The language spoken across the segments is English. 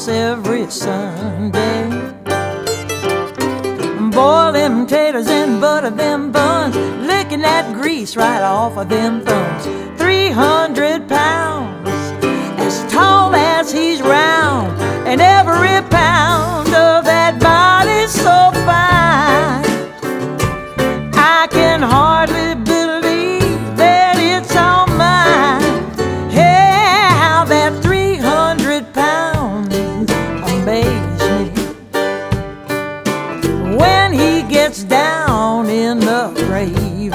house every Sunday. Boil them taters and butter them buns, licking that grease right off of them thumbs. 300 pounds, as tall as he's round, and every pound of that body's so fine. I can hardly believe that it's all mine. Hey, how that 300 pounds amaze me. When he gets down in the gravy,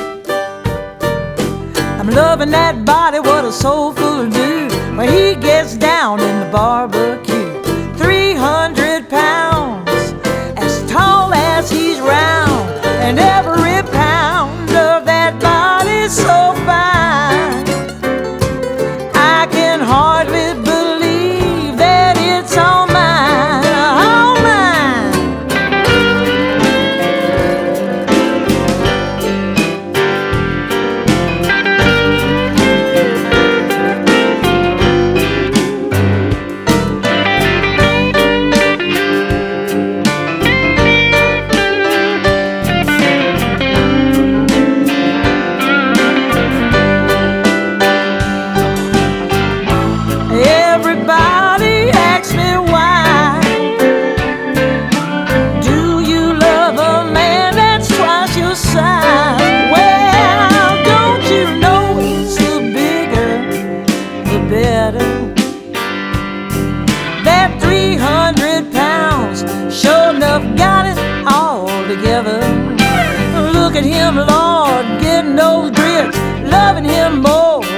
I'm loving that body, what a soulful dude. When he gets down in the barbecue, 300 pounds, as tall as he's round, and every pound of that body's so fine. I can hardly believe that it's all mine, all mine. Everybody asks me why. Do you love a man that's twice your size? Well, don't you know the bigger, the better. That 300 pounds sure enough got it all together. Look at him, Lord, getting those grits, loving him more